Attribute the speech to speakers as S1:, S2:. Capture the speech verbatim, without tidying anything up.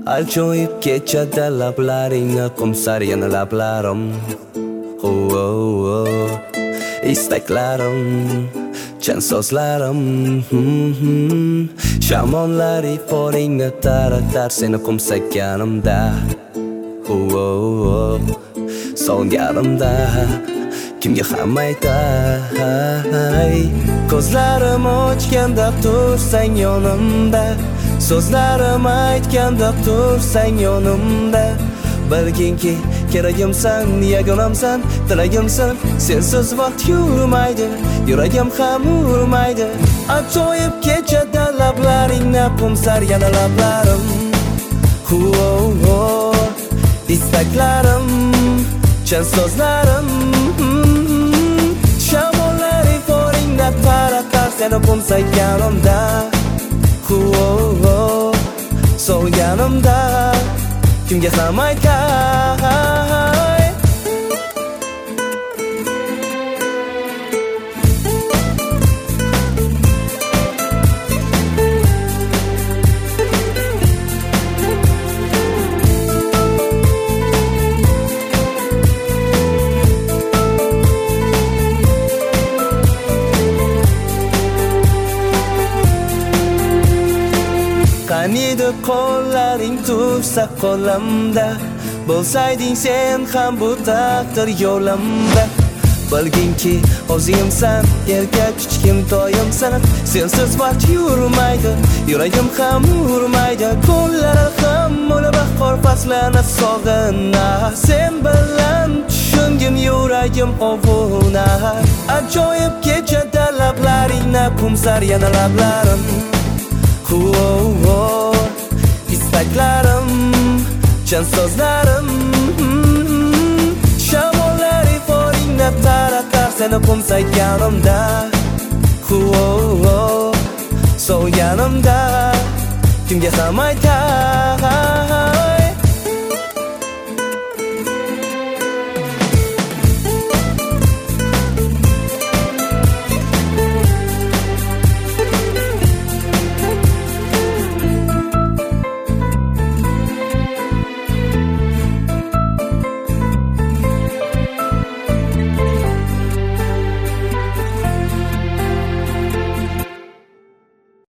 S1: Ajoyib kechada lablaringni qumsar yana lablarim. Oh, oh, oh. Istaklarim, chan so'zlarim. Shamollar iforingni taratar seni qumsaganimda. Oh, oh, oh. So'nganimda kimga ham aytay? Ko'zlarim ochganda tursang yonimda, so'zlarim aytganda tursang yonimda. Bilginki keragimsan, yagonamsan, tilagimsan. Sensiz vaqt yurmaydi, yuragim ham urmaydi. Ajoyib kechada lablaringni qumsar yana lablarim. Oh, oh, oh. Istaklarim, chan so'zlarim. Shamollar iforingda taratar seni qumsaganimda. Oh, oh, oh. So'nganimda kimga ham aytay? Qaniydi qo'llaring tursa qo'limda, bo'lsayding sen ham bu taqdir yo'limda. Bilginki o'zingimsan, erkak kichkim toyimsan. Sensiz vaqt yurmaydi, yuragim ham urmaydi. Kunlar ham o'la bahor faslini sog'inar. Sen bilan tushungim yuragim ovunar. Ajoyib kechada lablaringni qumsar yana lablarim. Oh, oh, oh. Istaklarim, chan so'zlarim. Shamollar iforingni taratar seni qumsaganimda. Oh, oh, oh. So'nganimda kimga ham aytay?